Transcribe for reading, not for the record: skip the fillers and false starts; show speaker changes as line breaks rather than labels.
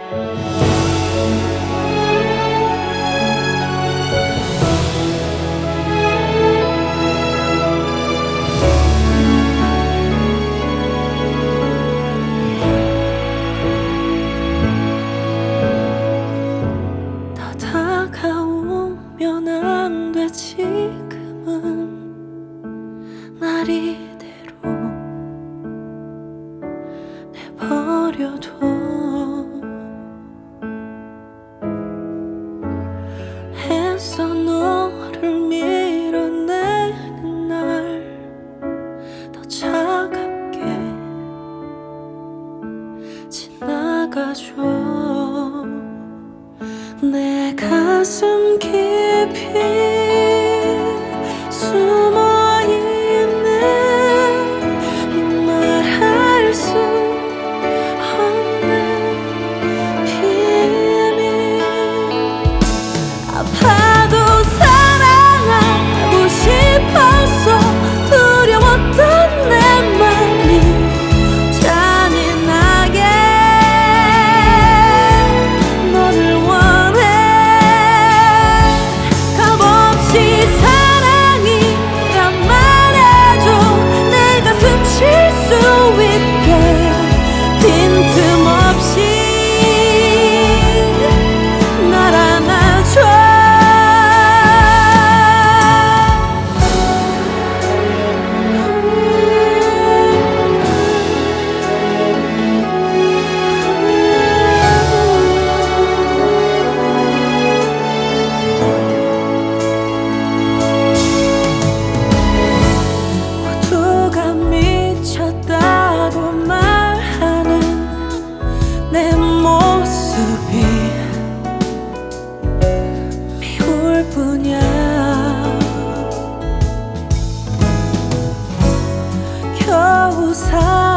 다가오면 안 돼. 지금은 날 이대로 내버려둬. 애써 너를 밀어내는 날 더 차갑게 지나가줘. 내 가슴 깊이 숨어있는 이 말할 수 없는 비밀. 아파도 사랑하고 싶었어. 두려웠던 내 맘이 잔인하게 너를 원해. 값없이 사랑이란 말해줘. 내가 숨 쉴 수 있게 빈틈없이 날 안아줘. 모두가 미쳤다고 말하는 내 모습이 미울 뿐이야. 겨우